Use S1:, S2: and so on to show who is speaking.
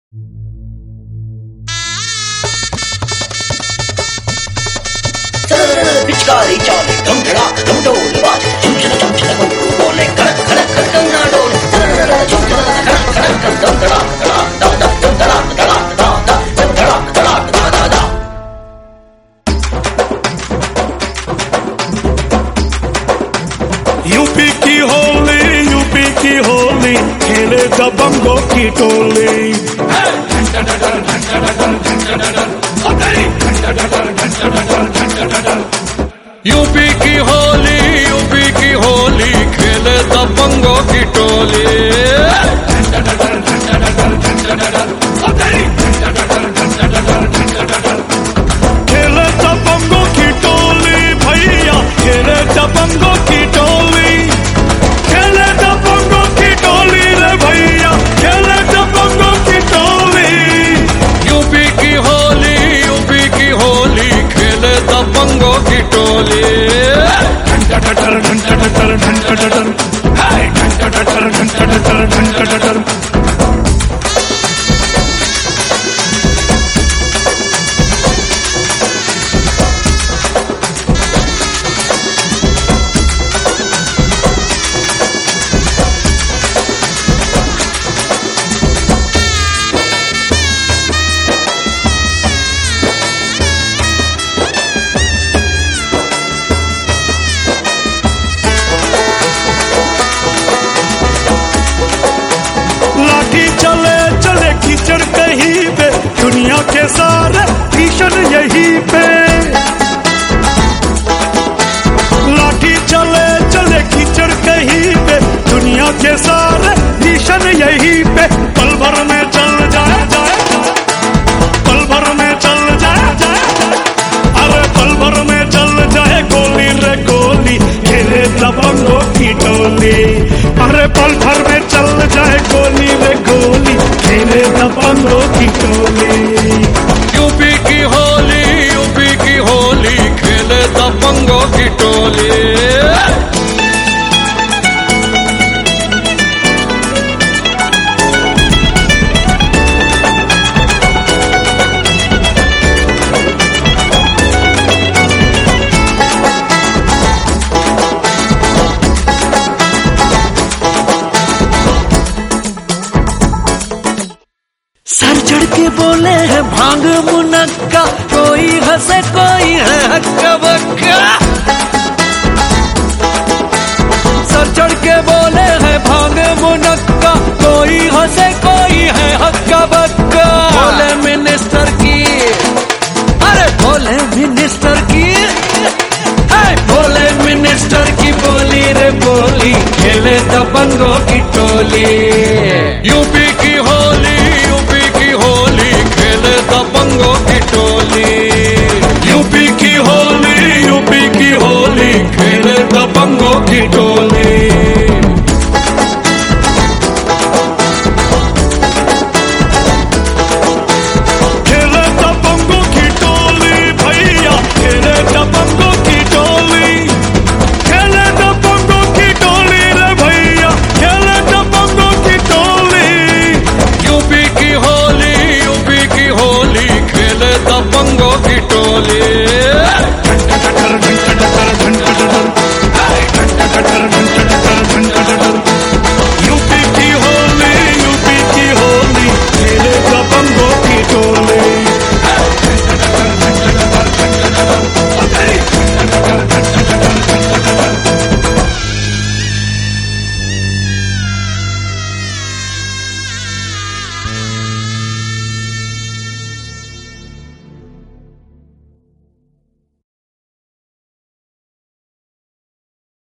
S1: पिचकारी चाले धम धड़ाक धम ढोल बाजे झुमझुम झुमझुम घुंघरू बोले खड़क खड़क खड़क कंगना डोले झुमझुम खड़क खड़क धम धड़ाक धड़ाक दा दा धम धड़ाक धड़ाक दा दा धम धड़ाक धड़ाक दा दा दा।
S2: यूपी की होली खेले दबंगों की टोली। यूपी की होली खेले दबंगों की टोली। खेले दबंगों की टोली भैया, खेले दबंगों की टोली, खेले दबंगों की टोली रे भैया, खेले दबंगों की टोली। यूपी की होली खेले दबंगों की टोली। कीचड़ कहीं पे दुनिया के सारे भीषण यहीं पे। लाठी चले कीचड़ कहीं पे दुनिया के सारे भीषण यहीं पे। पल भर में चल जाए पल भर में चल जाए अरे पल भर में चल जाए गोली रे गोली खेले दबंगों की टोली। अरे पल भर में चल जाए गोली रे गोली खेले दबंगों की टोली। यूपी की होली खेले दबंगों की टोली। सर चढ़ के बोले हैं भांग मुनक्का, कोई हंसे कोई है हक्का बक्का। सर चढ़ के बोले हैं भांग मुनक्का, कोई हंसे कोई है हक्का बक्का। बोले मिनिस्टर की, अरे बोले मिनिस्टर की, बोले मिनिस्टर की बोली रे बोली खेले दबंगों की टोली। यूपी